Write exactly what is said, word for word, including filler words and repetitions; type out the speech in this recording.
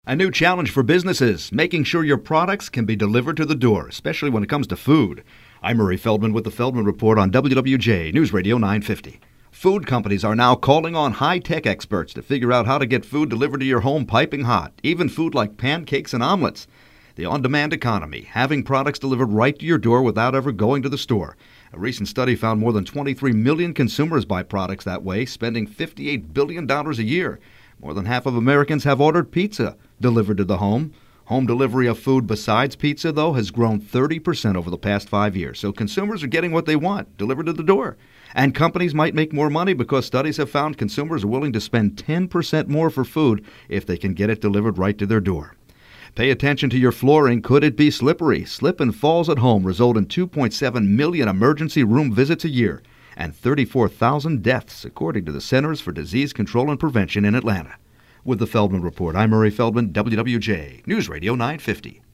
A new challenge for businesses, making sure your products can be delivered to the door, especially when it comes to food. I'm Murray Feldman with the Feldman Report on W W J News Radio nine fifty. Food companies are now calling on high-tech experts to figure out how to get food delivered to your home piping hot, even food like pancakes and omelets. The on-demand economy, having products delivered right to your door without ever going to the store. A recent study found more than twenty-three million consumers buy products that way, spending fifty-eight billion dollars a year. More than half of Americans have ordered pizza delivered to the home. Home delivery of food besides pizza, though, has grown thirty percent over the past five years. So consumers are getting what they want delivered to the door. And companies might make more money because studies have found consumers are willing to spend ten percent more for food if they can get it delivered right to their door. Pay attention to your flooring. Could it be slippery? Slip and falls at home result in two point seven million emergency room visits a year and thirty-four thousand deaths, according to the Centers for Disease Control and Prevention in Atlanta. With the Feldman Report, I'm Murray Feldman, W W J News Radio nine fifty.